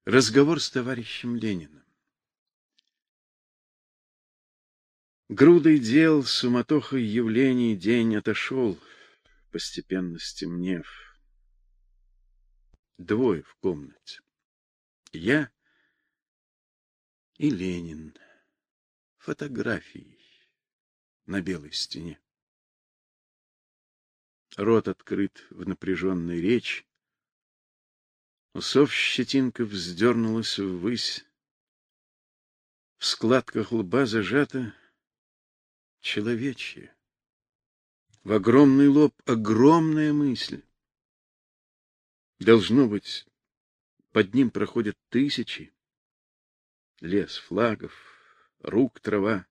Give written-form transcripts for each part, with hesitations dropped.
Разговор с товарищем Лениным. Грудой дел, суматохой явлений день отошел, постепенно стемнев. Двое в комнате. Я и Ленин. Фотографией на белой стене. Рот открыт в напряженной речи. Усов щетинка вздернулась ввысь. В складках лба зажата человечье. В огромный лоб огромная мысль. Должно быть, под ним проходят тысячи. Лес флагов, рук трава.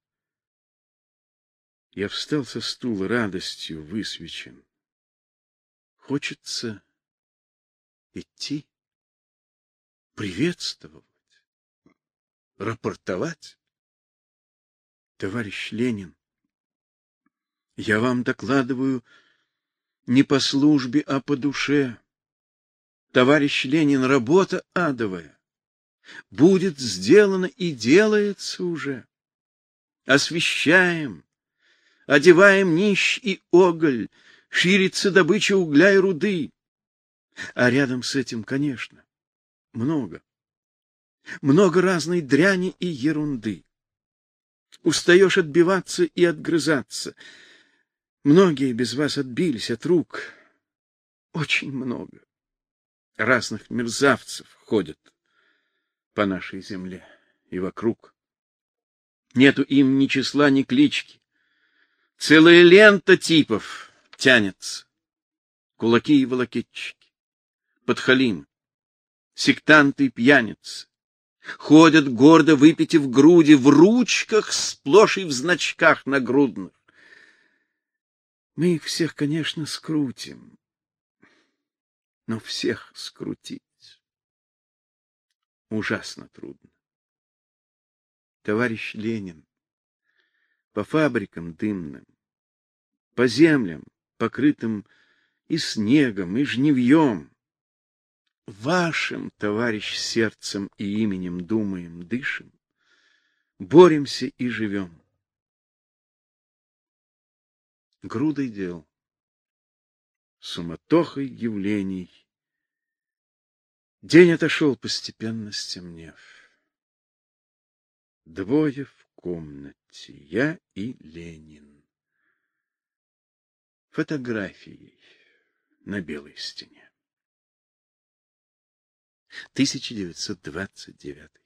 Я встал со стула, радостью высвечен. Хочется идти, приветствовать, рапортовать. Товарищ Ленин, я вам докладываю не по службе, а по душе. Товарищ Ленин, работа адовая. Будет сделано и делается уже. Освещаем, одеваем нищ и оголь, ширится добыча угля и руды. А рядом с этим, конечно, много разной дряни и ерунды. Устаешь отбиваться и отгрызаться. Многие без вас отбились от рук. Очень много. Разных мерзавцев ходят по нашей земле и вокруг. Нету им ни числа, ни клички. Целая лента типов тянется. Кулаки и волокитчики, подхалимы, сектанты и пьяницы. Ходят гордо, выпитив груди, в ручках сплошь и в значках нагрудных. Мы их всех, конечно, скрутим, но всех скрутить ужасно трудно. Товарищ Ленин, по фабрикам дымным, по землям, покрытым и снегом, и жнивьем, вашим, товарищ, сердцем и именем думаем, дышим, боремся и живем. Грудой дел, суматохой явлений, день отошел, постепенно стемнев. Двое в комнате, я и Ленин. Фотографией на белой стене. 1929